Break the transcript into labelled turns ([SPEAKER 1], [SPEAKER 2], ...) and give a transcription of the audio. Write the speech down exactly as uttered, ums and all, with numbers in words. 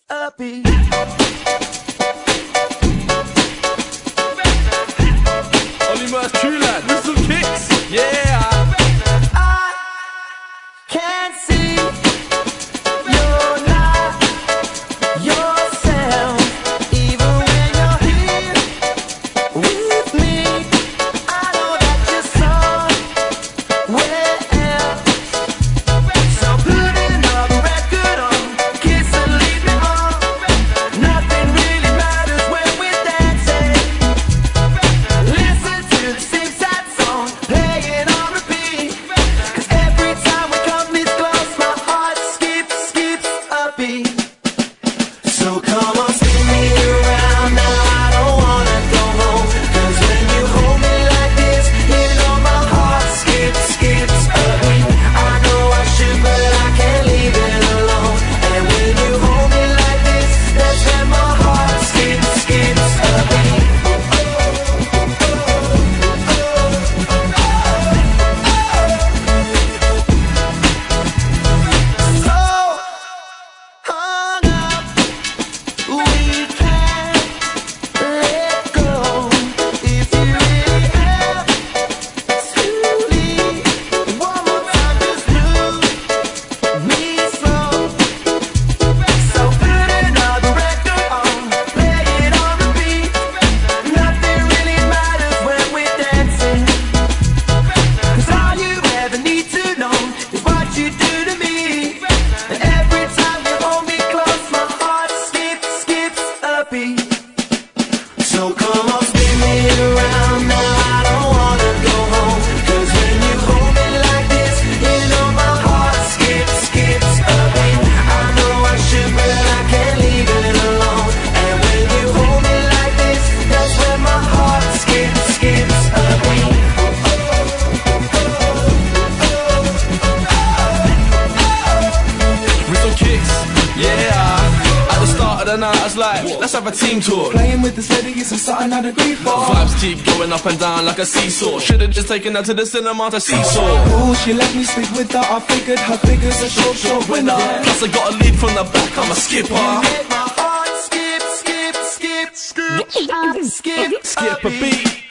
[SPEAKER 1] upbeat.
[SPEAKER 2] Only Merce True Lad with some kicks, yeah.
[SPEAKER 1] I can't see you're not yourself, even when you're here with me. I know that you're somewhere else. So put another record on, kiss and leave me on. Nothing really matters when we're dancing. Listen to the same sad song playing on repeat. 'Cause every time we come this close, my heart skips, skips a beat. So come on, spin me around now, I don't wanna go home. 'Cause when you hold me like this, you know my heart skips, skips a beat. I know I should, but I can't leave it alone. And when you hold me like this, that's when my heart skips, skips a beat. So hung up, we can't let go. If you really have to leave, one more time, just move me slow. So put another record on, play it on repeat. Nothing really matters when we're dancing. 'Cause all you ever need to know is what you do to me. And every time you hold me close, my heart skips, skips a beat. So come on, spin me around now, I don't wanna go home. 'Cause when you hold me like this, you know my heart skips, skips a beat. I know I should, but I can't leave it alone. And when you hold me like this, that's when my heart skips, skips a beat.
[SPEAKER 2] With some kicks, yeah. At the start of the night I was like, let's have a team talk.
[SPEAKER 3] Playing with this lady is something I'd agree for.
[SPEAKER 2] Vibes keep going up and down like a seesaw. Should've just taken her to the cinema to seesaw.
[SPEAKER 3] Ooh, she let me sleep with her. I figured her figure's a short, short winner.
[SPEAKER 2] Plus I got a lead from the back, I'm a skipper.
[SPEAKER 1] Make my heart skip, skip, skip, skip, skip,
[SPEAKER 2] Skip a beat.